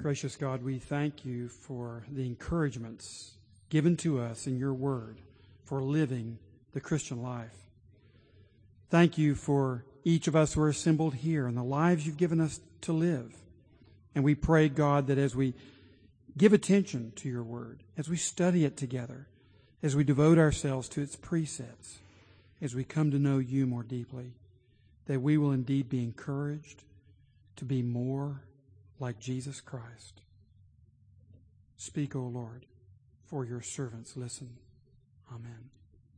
Gracious God, we thank you for the encouragements given to us in your word for living the Christian life. Thank you for each of us who are assembled here and the lives you've given us to live. And we pray, God, that as we give attention to your word, as we study it together, as we devote ourselves to its precepts, as we come to know you more deeply, that we will indeed be encouraged to be more like Jesus Christ. Speak, O Lord, for your servants listen. Amen.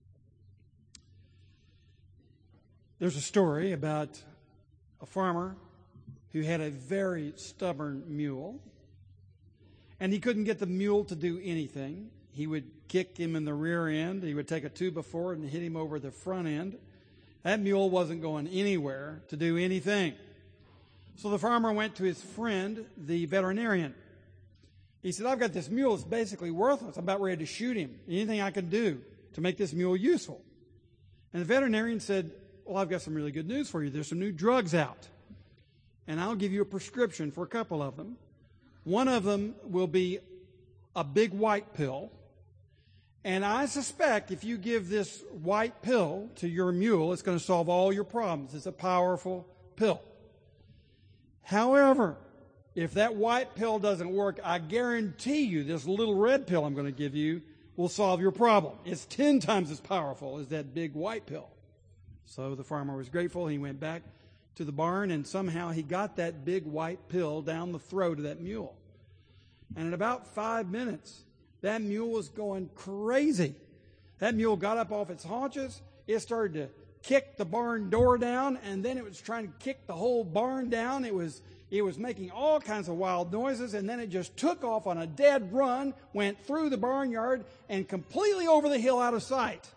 There's a story about a farmer who had a very stubborn mule, and he couldn't get the mule to do anything. He would kick him in the rear end. He would take a 2x4 and hit him over the front end. That mule wasn't going anywhere to do anything. So the farmer went to his friend, the veterinarian. He said, I've got this mule that's basically worthless. I'm about ready to shoot him. Anything I can do to make this mule useful? And the veterinarian said, well, I've got some really good news for you. There's some new drugs out. And I'll give you a prescription for a couple of them. One of them will be a big white pill. And I suspect if you give this white pill to your mule, it's going to solve all your problems. It's a powerful pill. However, if that white pill doesn't work, I guarantee you this little red pill I'm going to give you will solve your problem. It's 10 times as powerful as that big white pill. So the farmer was grateful. He went back to the barn, and somehow he got that big white pill down the throat of that mule. And in about 5 minutes, that mule was going crazy. That mule got up off its haunches. It started to kick the barn door down, and then it was trying to kick the whole barn down. It was making all kinds of wild noises, and then it just took off on a dead run, went through the barnyard, and completely over the hill out of sight.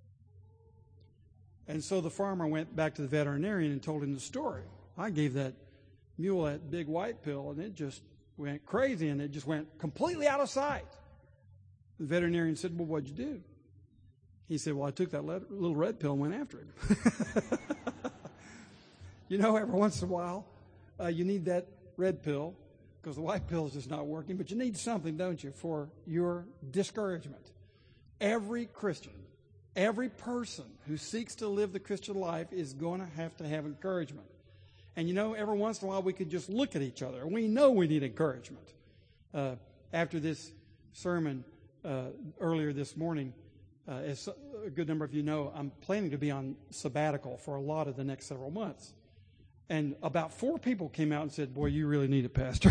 And so the farmer went back to the veterinarian and told him the story. I gave that mule that big white pill, and it just went crazy, and it just went completely out of sight. The veterinarian said, well, what'd you do? He said, well, I took that little red pill and went after him. You know, every once in a while, you need that red pill because the white pill is just not working, but you need something, don't you, for your discouragement. Every Christian, every person who seeks to live the Christian life is going to have encouragement. And you know, every once in a while we could just look at each other. We know we need encouragement. After this sermon earlier this morning, as a good number of you know, I'm planning to be on sabbatical for a lot of the next several months. And about 4 people came out and said, boy, you really need it, Pastor.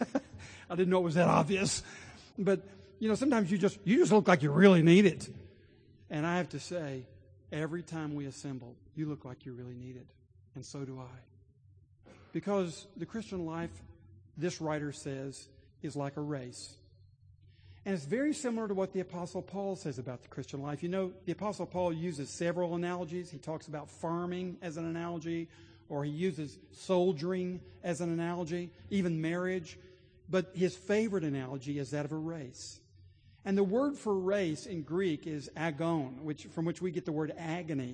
I didn't know it was that obvious. But, you know, sometimes you just look like you really need it. And I have to say, every time we assemble, you look like you really need it. And so do I. Because the Christian life, this writer says, is like a race. And it's very similar to what the Apostle Paul says about the Christian life. You know, the Apostle Paul uses several analogies. He talks about farming as an analogy, or he uses soldiering as an analogy, even marriage. But his favorite analogy is that of a race. And the word for race in Greek is agon, from which we get the word agony.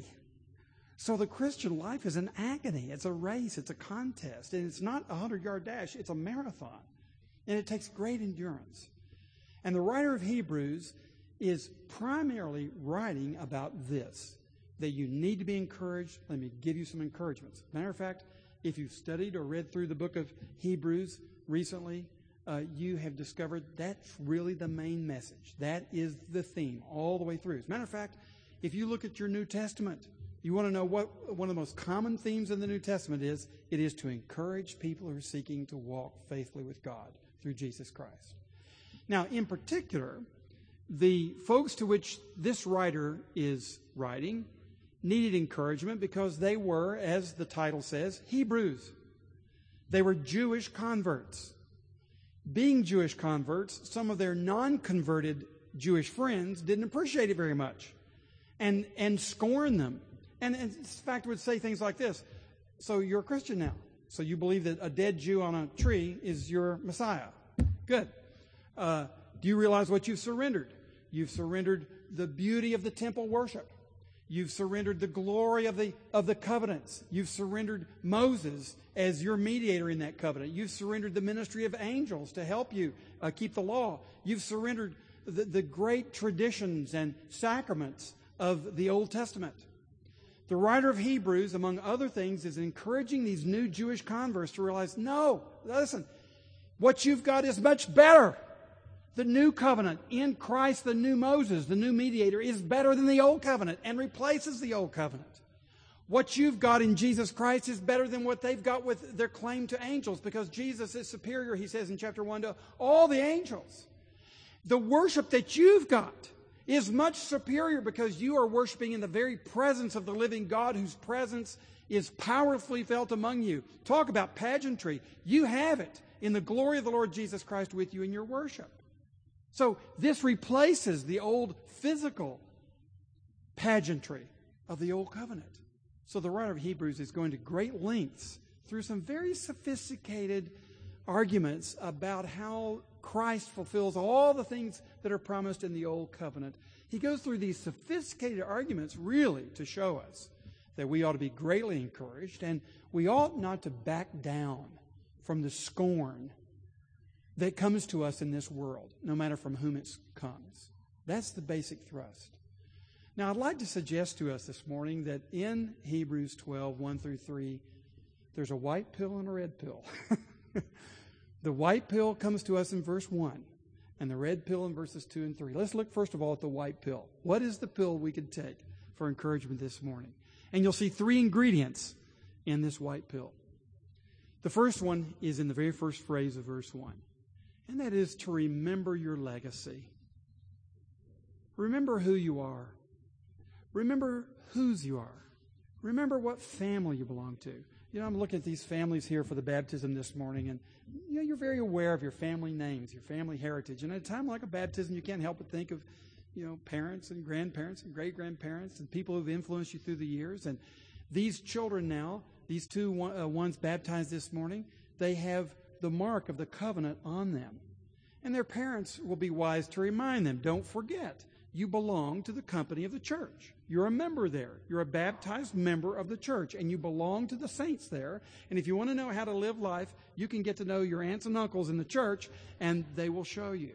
So the Christian life is an agony. It's a race. It's a contest. And it's not a 100-yard dash. It's a marathon. And it takes great endurance. And the writer of Hebrews is primarily writing about this, that you need to be encouraged. Let me give you some encouragements. Matter of fact, if you've studied or read through the book of Hebrews recently, you have discovered that's really the main message. That is the theme all the way through. As a matter of fact, if you look at your New Testament, you want to know what one of the most common themes in the New Testament is. It is to encourage people who are seeking to walk faithfully with God through Jesus Christ. Now, in particular, the folks to which this writer is writing needed encouragement because they were, as the title says, Hebrews. They were Jewish converts. Being Jewish converts, some of their non-converted Jewish friends didn't appreciate it very much and scorn them. And in fact, would say things like this: so you're a Christian now. So you believe that a dead Jew on a tree is your Messiah. Good. Do you realize what you've surrendered? You've surrendered the beauty of the temple worship. You've surrendered the glory of the covenants. You've surrendered Moses as your mediator in that covenant. You've surrendered the ministry of angels to help you keep the law. You've surrendered the great traditions and sacraments of the Old Testament. The writer of Hebrews, among other things, is encouraging these new Jewish converts to realize, no, listen, what you've got is much better. The new covenant in Christ, the new Moses, the new mediator, is better than the old covenant and replaces the old covenant. What you've got in Jesus Christ is better than what they've got with their claim to angels, because Jesus is superior, he says in chapter 1, to all the angels. The worship that you've got is much superior because you are worshiping in the very presence of the living God, whose presence is powerfully felt among you. Talk about pageantry. You have it in the glory of the Lord Jesus Christ with you in your worship. So this replaces the old physical pageantry of the old covenant. So the writer of Hebrews is going to great lengths through some very sophisticated arguments about how Christ fulfills all the things that are promised in the old covenant. He goes through these sophisticated arguments really to show us that we ought to be greatly encouraged, and we ought not to back down from the scorn that comes to us in this world, no matter from whom it comes. That's the basic thrust. Now, I'd like to suggest to us this morning that in Hebrews 12, 1 through 3, there's a white pill and a red pill. The white pill comes to us in verse 1, and the red pill in verses 2 and 3. Let's look first of all at the white pill. What is the pill we could take for encouragement this morning? And you'll see three ingredients in this white pill. The first one is in the very first phrase of verse 1. And that is to remember your legacy. Remember who you are. Remember whose you are. Remember what family you belong to. You know, I'm looking at these families here for the baptism this morning, and you know, you're very aware of your family names, your family heritage. And at a time like a baptism, you can't help but think of, you know, parents and grandparents and great-grandparents and people who've influenced you through the years. And these children now, these two ones baptized this morning, they have the mark of the covenant on them. And their parents will be wise to remind them, don't forget, you belong to the company of the church. You're a member there. You're a baptized member of the church, and you belong to the saints there. And if you want to know how to live life, you can get to know your aunts and uncles in the church, and they will show you.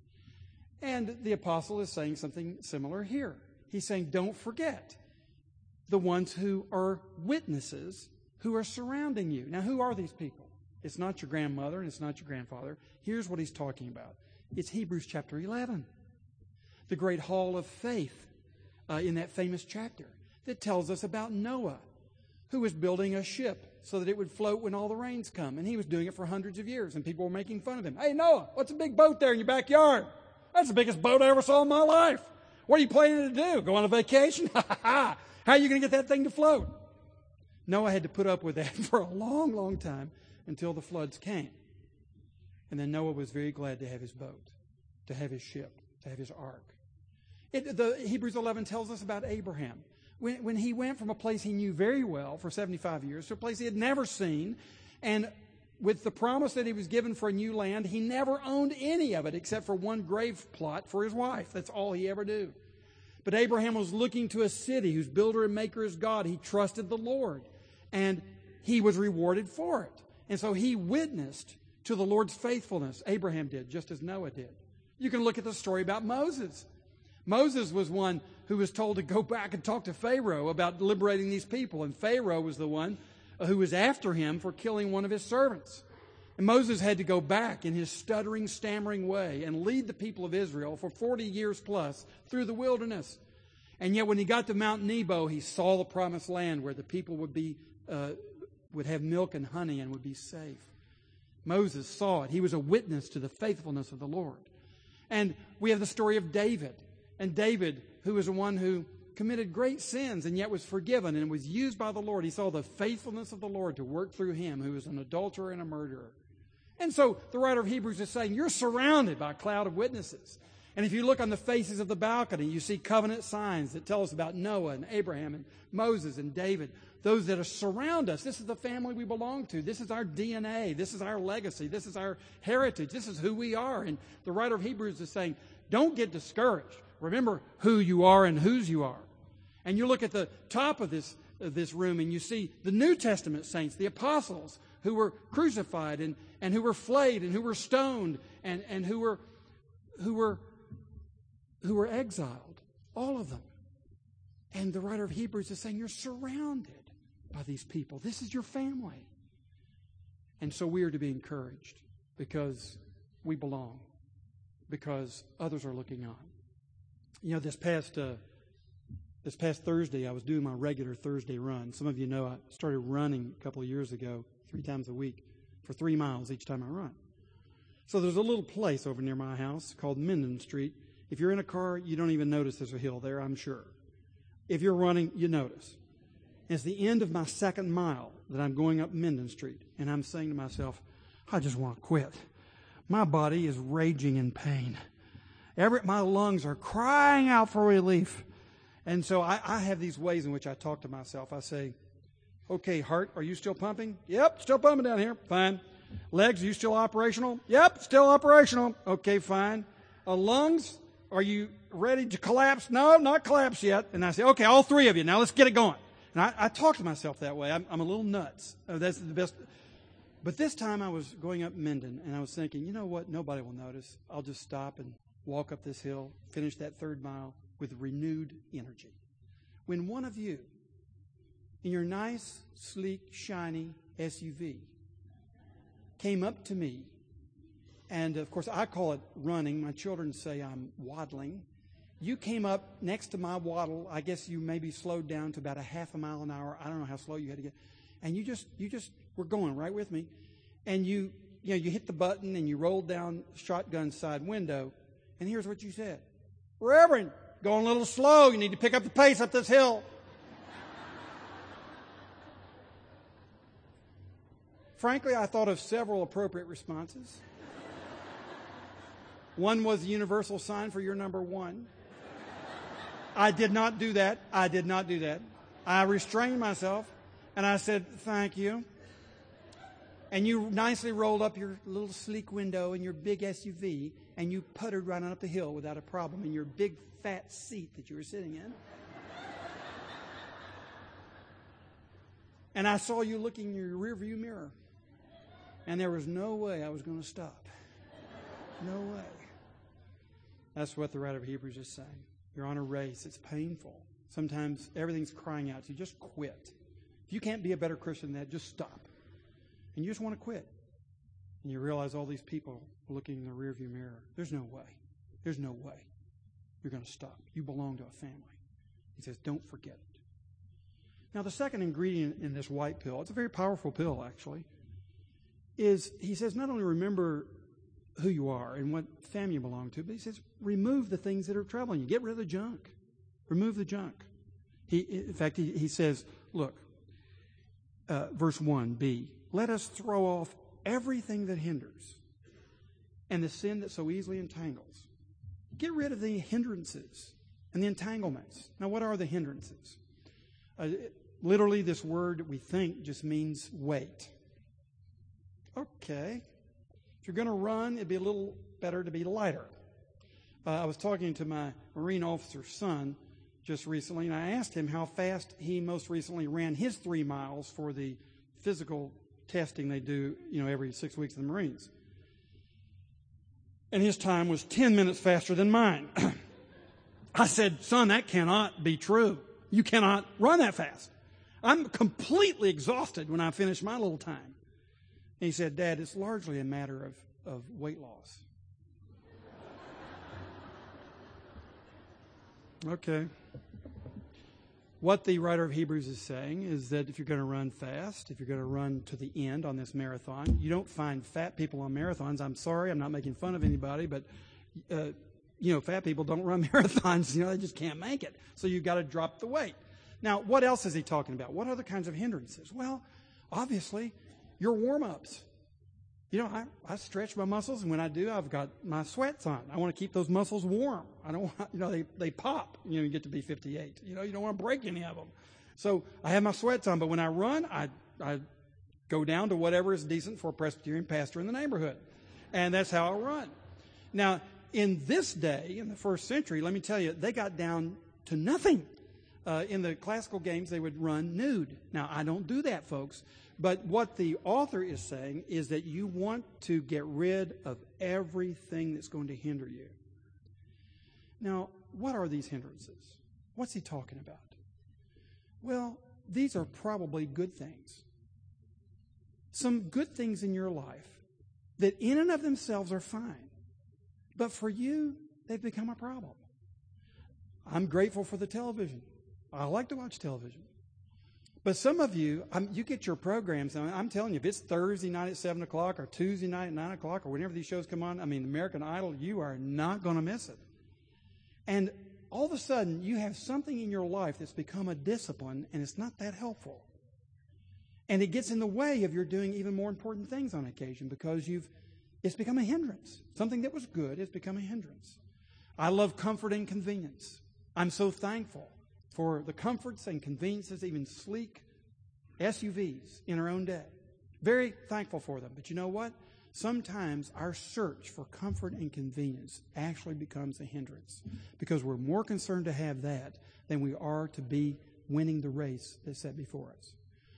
And the apostle is saying something similar here. He's saying, don't forget the ones who are witnesses who are surrounding you. Now, who are these people? It's not your grandmother and it's not your grandfather. Here's what he's talking about. It's Hebrews chapter 11, the great hall of faith in that famous chapter that tells us about Noah, who was building a ship so that it would float when all the rains come. And he was doing it for hundreds of years, and people were making fun of him. Hey, Noah, what's a big boat there in your backyard? That's the biggest boat I ever saw in my life. What are you planning to do? Go on a vacation? How are you going to get that thing to float? Noah had to put up with that for a long, long time until the floods came. And then Noah was very glad to have his boat, to have his ship, to have his ark. The Hebrews 11 tells us about Abraham. When he went from a place he knew very well for 75 years to a place he had never seen, and with the promise that he was given for a new land, he never owned any of it except for one grave plot for his wife. That's all he ever did. But Abraham was looking to a city whose builder and maker is God. He trusted the Lord, and he was rewarded for it. And so he witnessed to the Lord's faithfulness. Abraham did, just as Noah did. You can look at the story about Moses. Moses was one who was told to go back and talk to Pharaoh about liberating these people. And Pharaoh was the one who was after him for killing one of his servants. And Moses had to go back in his stuttering, stammering way and lead the people of Israel for 40 years plus through the wilderness. And yet when he got to Mount Nebo, he saw the promised land where the people would have milk and honey and would be safe. Moses saw it. He was a witness to the faithfulness of the Lord. And we have the story of David. And David, who was the one who committed great sins and yet was forgiven and was used by the Lord. He saw the faithfulness of the Lord to work through him, who was an adulterer and a murderer. And so the writer of Hebrews is saying, you're surrounded by a cloud of witnesses. And if you look on the faces of the balcony, you see covenant signs that tell us about Noah and Abraham and Moses and David, those that surround us. This is the family we belong to. This is our DNA. This is our legacy. This is our heritage. This is who we are. And the writer of Hebrews is saying, don't get discouraged. Remember who you are and whose you are. And you look at the top of this room and you see the New Testament saints, the apostles, who were crucified and who were flayed and who were stoned and who were exiled. All of them. And the writer of Hebrews is saying, you're surrounded by these people. This is your family. And so we are to be encouraged because we belong, because others are looking on. You know, this past Thursday, I was doing my regular Thursday run. Some of you know I started running a couple of years ago, 3 times a week, for 3 miles each time I run. So there's a little place over near my house called Minden Street. If you're in a car, you don't even notice there's a hill there, I'm sure. If you're running, you notice. It's the end of my 2nd mile that I'm going up Minden Street, and I'm saying to myself, I just want to quit. My body is raging in pain. My lungs are crying out for relief. And so I have these ways in which I talk to myself. I say, okay, heart, are you still pumping? Yep, still pumping down here. Fine. Legs, are you still operational? Yep, still operational. Okay, fine. Lungs, are you ready to collapse? No, not collapse yet. And I say, okay, all 3 of you, now let's get it going. And I talk to myself that way. I'm a little nuts. That's the best. But this time I was going up Minden, and I was thinking, you know what? Nobody will notice. I'll just stop and walk up this hill, finish that 3rd mile with renewed energy. When one of you, in your nice, sleek, shiny SUV, came up to me, and of course I call it running. My children say I'm waddling. You came up next to my waddle. I guess you maybe slowed down to about a half a mile an hour. I don't know how slow you had to get. And you just were going right with me. And you hit the button and you rolled down shotgun side window. And here's what you said. Reverend, going a little slow. You need to pick up the pace up this hill. Frankly, I thought of several appropriate responses. One was the universal sign for your number 1. I did not do that. I restrained myself, and I said, thank you. And you nicely rolled up your little sleek window in your big SUV, and you puttered right on up the hill without a problem in your big fat seat that you were sitting in. And I saw you looking in your rearview mirror, and there was no way I was going to stop. No way. That's what the writer of Hebrews is saying. You're on a race. It's painful. Sometimes everything's crying out to you. Just quit. If you can't be a better Christian than that, just stop. And you just want to quit. And you realize all these people looking in the rearview mirror. There's no way. There's no way you're going to stop. You belong to a family. He says, don't forget it. Now, the second ingredient in this white pill, it's a very powerful pill, actually, is he says not only remember who you are and what family you belong to, but he says remove the things that are troubling you. Get rid of the junk. Remove the junk. In fact, he says, look, verse 1b, let us throw off everything that hinders and the sin that so easily entangles. Get rid of the hindrances and the entanglements. Now, what are the hindrances? Literally, this word, we think, just means weight. Okay. If you're going to run, it'd be a little better to be lighter. I was talking to my Marine officer's son just recently, and I asked him how fast he most recently ran his 3 miles for the physical testing they do, every 6 weeks in the Marines. And his time was 10 minutes faster than mine. I said, son, that cannot be true. You cannot run that fast. I'm completely exhausted when I finish my little time. And he said, Dad, it's largely a matter of weight loss. Okay. What the writer of Hebrews is saying is that if you're going to run fast, if you're going to run to the end on this marathon, you don't find fat people on marathons. I'm sorry, I'm not making fun of anybody, but, fat people don't run marathons. They just can't make it. So you've got to drop the weight. Now, what else is he talking about? What other kinds of hindrances? Well, obviously, your warm-ups. I stretch my muscles, and when I do, I've got my sweats on. I want to keep those muscles warm. I don't want, they pop. You get to be 58. You don't want to break any of them. So I have my sweats on, but when I run, I go down to whatever is decent for a Presbyterian pastor in the neighborhood. And that's how I run. Now, in this day, in the first century, let me tell you, they got down to nothing. in the classical games, they would run nude. Now, I don't do that, folks. But what the author is saying is that you want to get rid of everything that's going to hinder you. Now, what are these hindrances? What's he talking about? Well, these are probably good things. Some good things in your life that in and of themselves are fine. But for you, they've become a problem. I'm grateful for the television. I like to watch television. But some of you, you get your programs, and I'm telling you, if it's Thursday night at 7 o'clock or Tuesday night at 9 o'clock or whenever these shows come on, American Idol, you are not going to miss it. And all of a sudden, you have something in your life that's become a discipline, and it's not that helpful. And it gets in the way of your doing even more important things on occasion because it's become a hindrance. Something that was good has become a hindrance. I love comfort and convenience. I'm so thankful for the comforts and conveniences, even sleek SUVs in our own day. Very thankful for them. But you know what? Sometimes our search for comfort and convenience actually becomes a hindrance because we're more concerned to have that than we are to be winning the race that's set before us.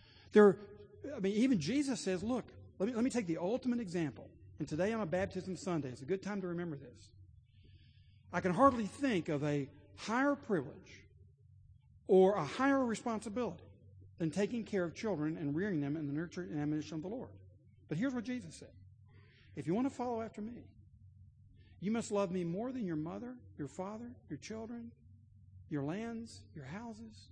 Even Jesus says, look, let me take the ultimate example. And today on a Baptism Sunday, it's a good time to remember this. I can hardly think of a higher privilege or a higher responsibility than taking care of children and rearing them in the nurture and admonition of the Lord. But here's what Jesus said. If you want to follow after me, you must love me more than your mother, your father, your children, your lands, your houses.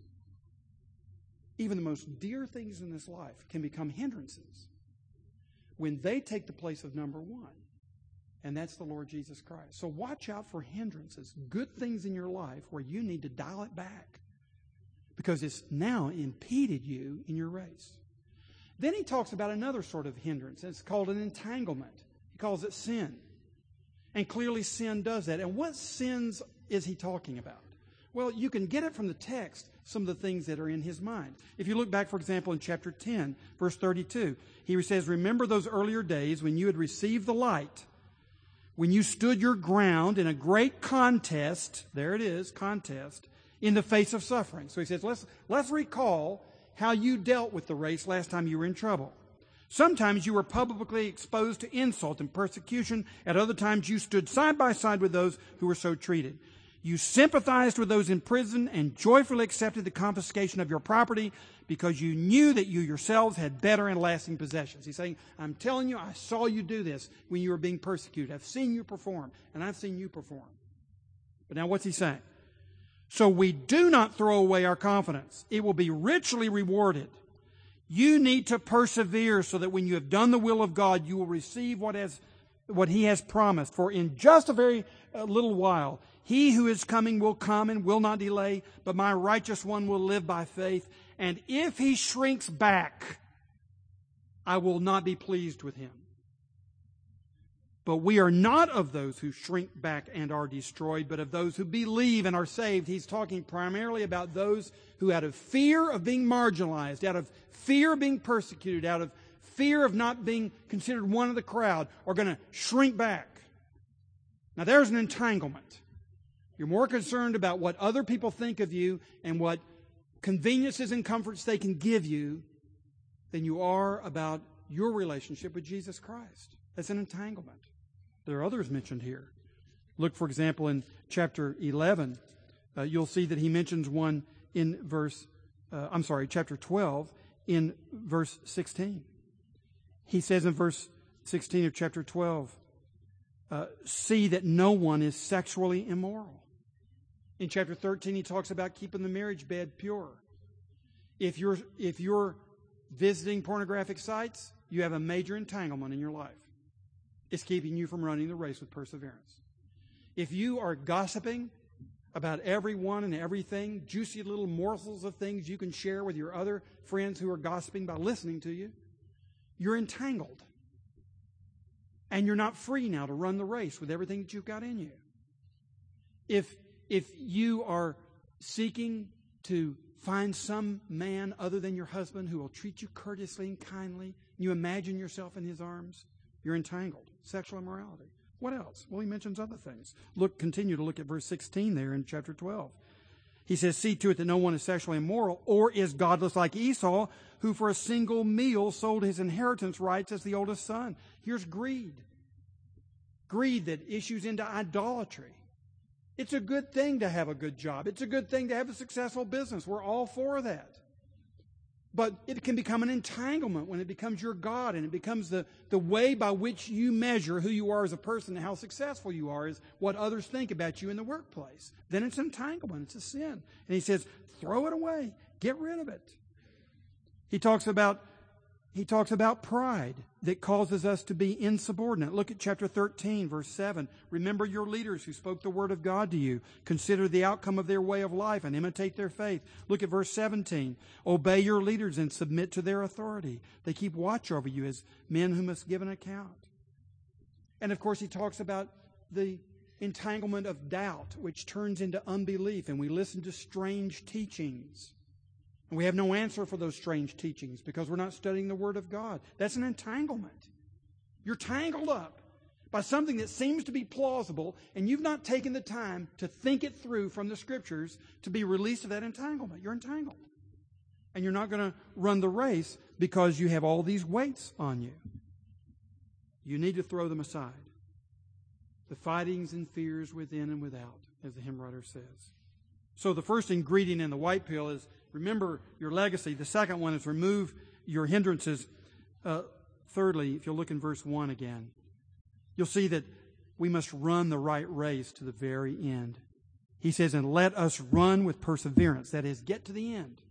Even the most dear things in this life can become hindrances when they take the place of number one, and that's the Lord Jesus Christ. So watch out for hindrances, good things in your life where you need to dial it back because it's now impeded you in your race. Then he talks about another sort of hindrance, and it's called an entanglement. He calls it sin. And clearly sin does that. And what sins is he talking about? Well, you can get it from the text, some of the things that are in his mind. If you look back, for example, in chapter 10, verse 32, he says, remember those earlier days when you had received the light, when you stood your ground in a great contest, there it is, contest, in the face of suffering. So he says, let's recall how you dealt with the race last time you were in trouble. Sometimes you were publicly exposed to insult and persecution. At other times you stood side by side with those who were so treated. You sympathized with those in prison and joyfully accepted the confiscation of your property because you knew that you yourselves had better and lasting possessions. He's saying, I'm telling you, I saw you do this when you were being persecuted. I've seen you perform, and I've seen you perform. But now what's he saying? So we do not throw away our confidence. It will be richly rewarded. You need to persevere so that when you have done the will of God, you will receive what He has promised. For in just a very little while, He who is coming will come and will not delay, but my righteous one will live by faith. And if he shrinks back, I will not be pleased with him. But we are not of those who shrink back and are destroyed, but of those who believe and are saved. He's talking primarily about those who, out of fear of being marginalized, out of fear of being persecuted, out of fear of not being considered one of the crowd, are going to shrink back. Now there's an entanglement. You're more concerned about what other people think of you and what conveniences and comforts they can give you than you are about your relationship with Jesus Christ. That's an entanglement. There are others mentioned here. Look, for example, in chapter 11, you'll see that he mentions one in chapter 12, in verse 16. He says in verse 16 of chapter 12, see that no one is sexually immoral. In chapter 13, he talks about keeping the marriage bed pure. If you're visiting pornographic sites, you have a major entanglement in your life. It's keeping you from running the race with perseverance. If you are gossiping about everyone and everything, juicy little morsels of things you can share with your other friends who are gossiping by listening to you, you're entangled. And you're not free now to run the race with everything that you've got in you. If you are seeking to find some man other than your husband who will treat you courteously and kindly, and you imagine yourself in his arms, you're entangled. Sexual immorality. What else? Well, he mentions other things. Continue to look at verse 16 there in chapter 12. He says, see to it that no one is sexually immoral or is godless like Esau, who for a single meal sold his inheritance rights as the oldest son. Here's greed. Greed that issues into idolatry. It's a good thing to have a good job. It's a good thing to have a successful business. We're all for that. But it can become an entanglement when it becomes your God, and it becomes the way by which you measure who you are as a person and how successful you are is what others think about you in the workplace. Then it's an entanglement. It's a sin. And he says, throw it away. Get rid of it. He talks about pride that causes us to be insubordinate. Look at chapter 13, verse 7. Remember your leaders who spoke the word of God to you. Consider the outcome of their way of life and imitate their faith. Look at verse 17. Obey your leaders and submit to their authority. They keep watch over you as men who must give an account. And of course, he talks about the entanglement of doubt, which turns into unbelief, and we listen to strange teachings. And we have no answer for those strange teachings because we're not studying the Word of God. That's an entanglement. You're tangled up by something that seems to be plausible, and you've not taken the time to think it through from the Scriptures to be released of that entanglement. You're entangled. And you're not going to run the race because you have all these weights on you. You need to throw them aside. The fightings and fears within and without, as the hymn writer says. So the first ingredient in the white pill is remember your legacy. The second one is remove your hindrances. Thirdly, if you'll look in verse 1 again, you'll see that we must run the right race to the very end. He says, and let us run with perseverance. That is, get to the end.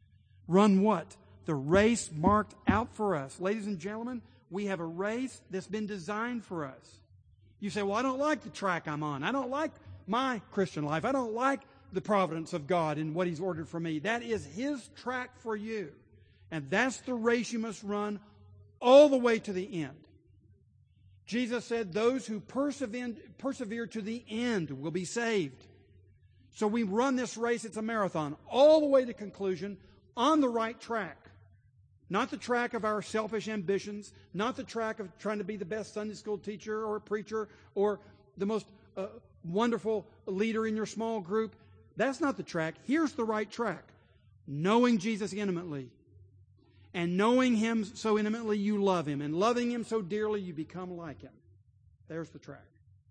Run what? The race marked out for us. Ladies and gentlemen, we have a race that's been designed for us. You say, well, I don't like the track I'm on. I don't like my Christian life. I don't like the providence of God and what He's ordered for me. That is His track for you. And that's the race you must run all the way to the end. Jesus said those who persevere to the end will be saved. So we run this race, it's a marathon, all the way to conclusion on the right track. Not the track of our selfish ambitions, not the track of trying to be the best Sunday school teacher or preacher or the most wonderful leader in your small group. That's not the track. Here's the right track. Knowing Jesus intimately. And knowing Him so intimately you love Him. And loving Him so dearly you become like Him. There's the track.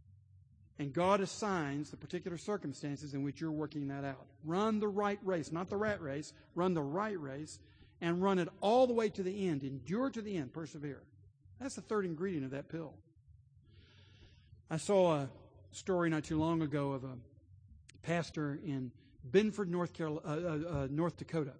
And God assigns the particular circumstances in which you're working that out. Run the right race, not the rat race. Run the right race and run it all the way to the end. Endure to the end. Persevere. That's the third ingredient of that pill. I saw a story not too long ago of a pastor in Benford, North Dakota,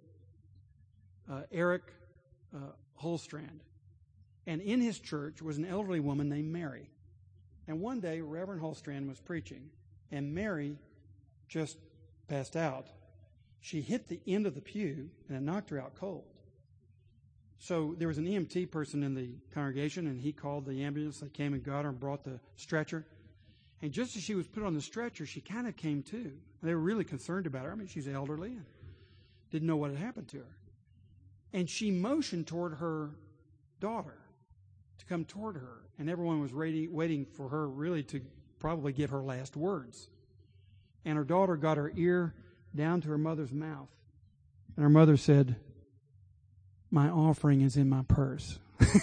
Eric Holstrand. And in his church was an elderly woman named Mary. And one day, Reverend Holstrand was preaching, and Mary just passed out. She hit the end of the pew, and it knocked her out cold. So there was an EMT person in the congregation, and he called the ambulance. They came and got her and brought the stretcher. And just as she was put on the stretcher, she kind of came to. They were really concerned about her. I mean, she's elderly and didn't know what had happened to her. And she motioned toward her daughter to come toward her. And everyone was waiting for her really to probably give her last words. And her daughter got her ear down to her mother's mouth. And her mother said, "My offering is in my purse."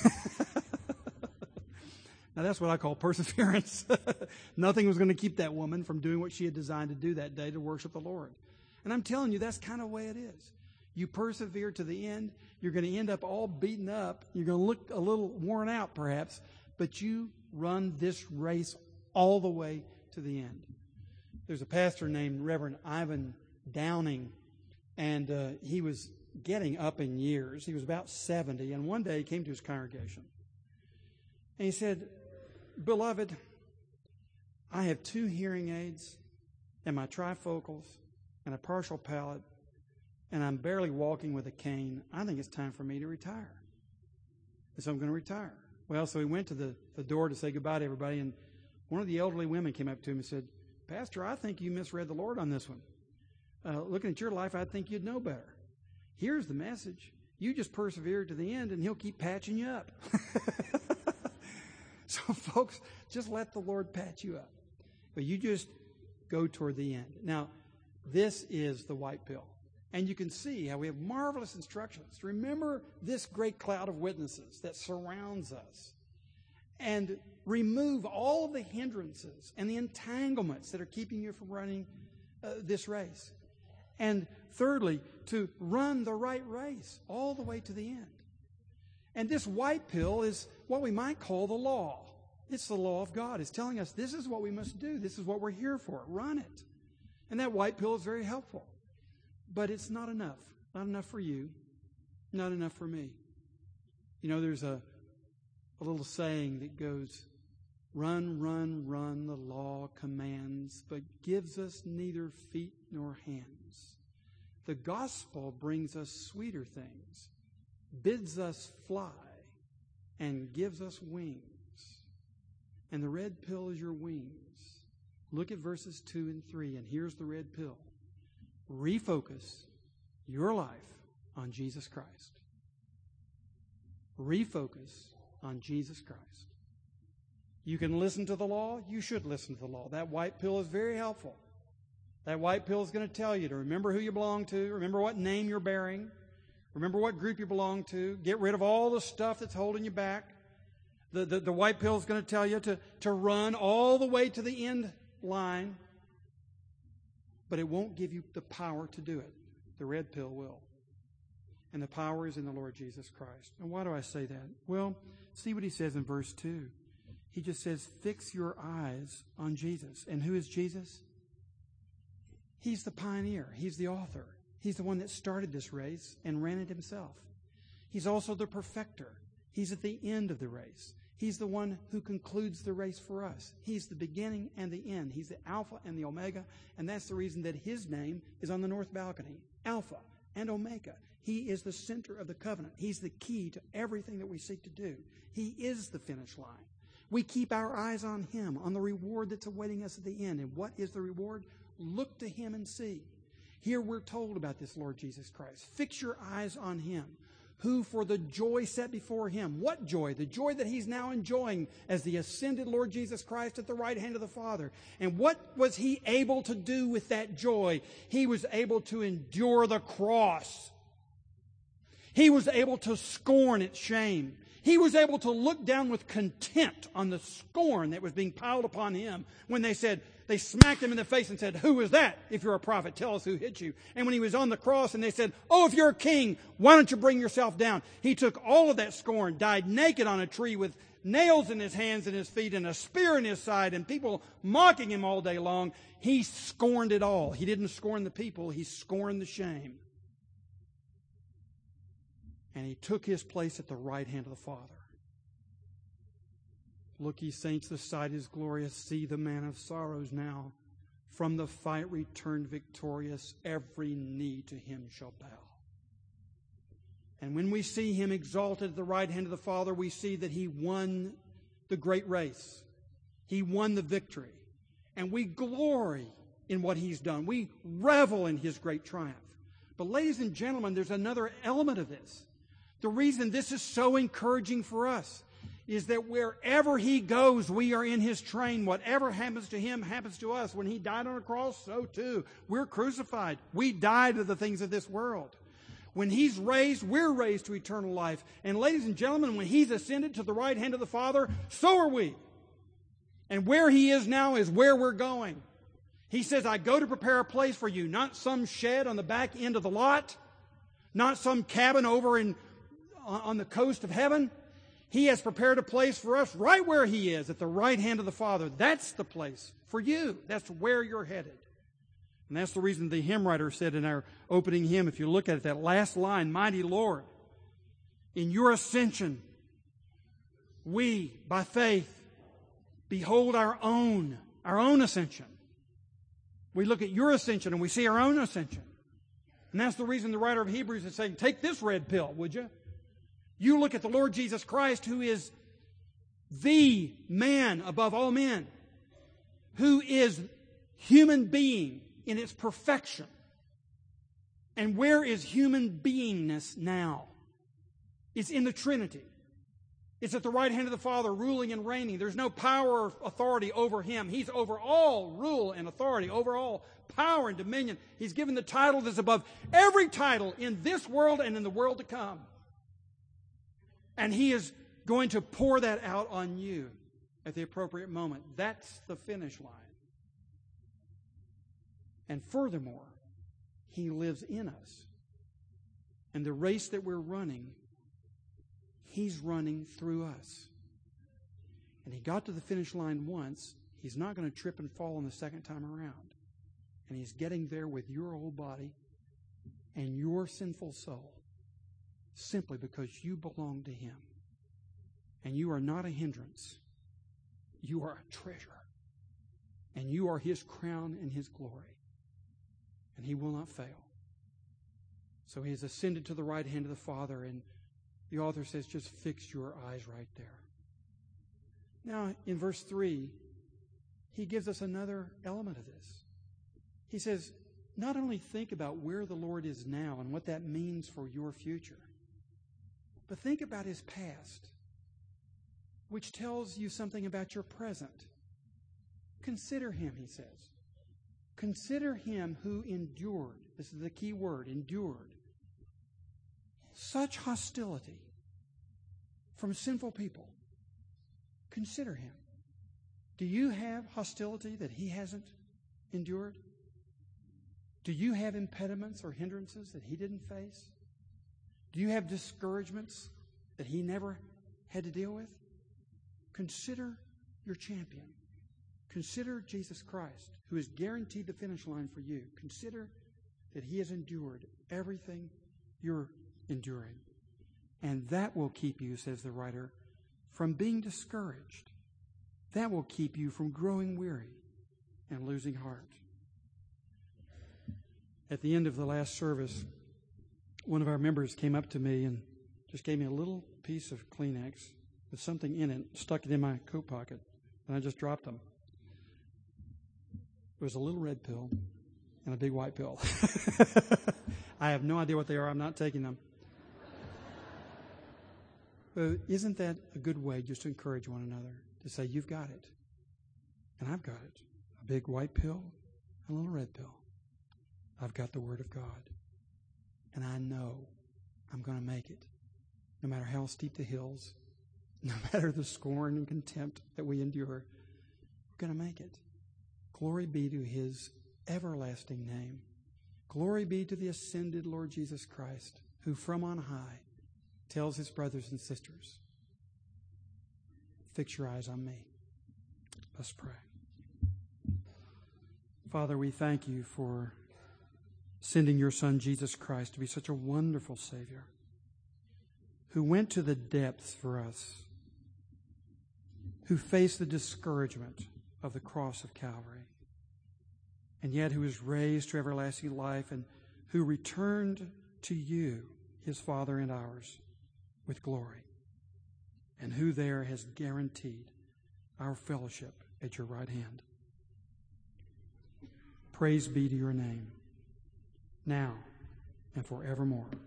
Now, that's what I call perseverance. Nothing was going to keep that woman from doing what she had designed to do that day to worship the Lord. And I'm telling you, that's kind of the way it is. You persevere to the end. You're going to end up all beaten up. You're going to look a little worn out, perhaps. But you run this race all the way to the end. There's a pastor named Reverend Ivan Downing, and he was getting up in years. He was about 70, and one day he came to his congregation. And he said, "Beloved, I have 2 hearing aids and my trifocals and a partial palate, and I'm barely walking with a cane. I think it's time for me to retire. And so I'm going to retire." Well, so he went to the door to say goodbye to everybody, and one of the elderly women came up to him and said, "Pastor, I think you misread the Lord on this one. Looking at your life, I think you'd know better. Here's the message. You just persevere to the end, and He'll keep patching you up." So, folks, just let the Lord patch you up. But you just go toward the end. Now, This is the white pill. And you can see how we have marvelous instructions. Remember this great cloud of witnesses that surrounds us. And remove all of the hindrances and the entanglements that are keeping you from running this race. And thirdly, to run the right race all the way to the end. And this white pill is what we might call the law. It's the law of God. It's telling us this is what we must do. This is what we're here for. Run it. And that white pill is very helpful. But it's not enough. Not enough for you. Not enough for me. You know, there's a little saying that goes, run, run, run, the law commands, but gives us neither feet nor hands. The gospel brings us sweeter things, bids us fly, and gives us wings. And the red pill is your wings. Look at verses 2 and 3, and here's the red pill. Refocus your life on Jesus Christ. Refocus on Jesus Christ. You can listen to the law. You should listen to the law. That white pill is very helpful. That white pill is going to tell you to remember who you belong to, remember what name you're bearing, remember what group you belong to, get rid of all the stuff that's holding you back. The white pill is going to tell you to run all the way to the end line, but it won't give you the power to do it. The red pill will. And the power is in the Lord Jesus Christ. And why do I say that? Well, see what he says in verse 2. He just says, fix your eyes on Jesus. And who is Jesus? He's the pioneer. He's the author. He's the one that started this race and ran it himself. He's also the perfecter. He's at the end of the race. He's the one who concludes the race for us. He's the beginning and the end. He's the Alpha and the Omega. And that's the reason that his name is on the north balcony. Alpha and Omega. He is the center of the covenant. He's the key to everything that we seek to do. He is the finish line. We keep our eyes on him, on the reward that's awaiting us at the end. And what is the reward? Look to him and see. Here we're told about this Lord Jesus Christ. Fix your eyes on him, who for the joy set before him. What joy? The joy that he's now enjoying as the ascended Lord Jesus Christ at the right hand of the Father. And what was he able to do with that joy? He was able to endure the cross. He was able to scorn its shame. He was able to look down with contempt on the scorn that was being piled upon him when they smacked him in the face and said, who is that? If you're a prophet, tell us who hit you. And when he was on the cross and they said, oh, if you're a king, why don't you bring yourself down? He took all of that scorn, died naked on a tree with nails in his hands and his feet and a spear in his side and people mocking him all day long. He scorned it all. He didn't scorn the people. He scorned the shame. And he took his place at the right hand of the Father. Look, ye saints, the sight is glorious. See the man of sorrows now. From the fight returned victorious. Every knee to him shall bow. And when we see him exalted at the right hand of the Father, we see that he won the great race. He won the victory. And we glory in what he's done. We revel in his great triumph. But ladies and gentlemen, there's another element of this. The reason this is so encouraging for us is that wherever he goes, we are in his train. Whatever happens to him happens to us. When he died on a cross, so too. We're crucified. We die to the things of this world. When he's raised, we're raised to eternal life. And ladies and gentlemen, when he's ascended to the right hand of the Father, so are we. And where he is now is where we're going. He says, I go to prepare a place for you. Not some shed on the back end of the lot. Not some cabin over on the coast of heaven. He has prepared a place for us right where he is, at the right hand of the Father. That's the place for you. That's where you're headed. And that's the reason the hymn writer said in our opening hymn, if you look at it, that last line, Mighty Lord, in your ascension, we, by faith, behold our own ascension. We look at your ascension and we see our own ascension. And that's the reason the writer of Hebrews is saying, take this red pill, would you? You look at the Lord Jesus Christ, who is the man above all men, who is human being in its perfection. And where is human beingness now? It's in the Trinity. It's at the right hand of the Father, ruling and reigning. There's no power or authority over him. He's over all rule and authority, over all power and dominion. He's given the title that's above every title in this world and in the world to come. And he is going to pour that out on you at the appropriate moment. That's the finish line. And furthermore, he lives in us. And the race that we're running, he's running through us. And he got to the finish line once. He's not going to trip and fall on the second time around. And he's getting there with your old body and your sinful soul simply because you belong to him. And you are not a hindrance. You are a treasure. And you are his crown and his glory. And he will not fail. So he has ascended to the right hand of the Father, and the author says, just fix your eyes right there. Now, in verse 3, he gives us another element of this. He says, not only think about where the Lord is now and what that means for your future, but think about his past, which tells you something about your present. Consider him, he says. Consider him who endured. This is the key word, endured. Such hostility from sinful people. Consider him. Do you have hostility that he hasn't endured? Do you have impediments or hindrances that he didn't face? Do you have discouragements that he never had to deal with? Consider your champion. Consider Jesus Christ, who has guaranteed the finish line for you. Consider that he has endured everything you're enduring. And that will keep you, says the writer, from being discouraged. That will keep you from growing weary and losing heart. At the end of the last service, one of our members came up to me and just gave me a little piece of Kleenex with something in it, stuck it in my coat pocket, and I just dropped them. It was a little red pill and a big white pill. I have no idea what they are. I'm not taking them. But isn't that a good way just to encourage one another? To say, you've got it. And I've got it. A big white pill and a little red pill. I've got the Word of God. And I know I'm going to make it. No matter how steep the hills, no matter the scorn and contempt that we endure, we're going to make it. Glory be to his everlasting name. Glory be to the ascended Lord Jesus Christ, who from on high tells his brothers and sisters, fix your eyes on me. Let's pray. Father, we thank you for sending your Son, Jesus Christ, to be such a wonderful Savior, who went to the depths for us, who faced the discouragement of the cross of Calvary, and yet who was raised to everlasting life and who returned to you, his Father and ours, with glory, and who there has guaranteed our fellowship at your right hand. Praise be to your name, now and forevermore.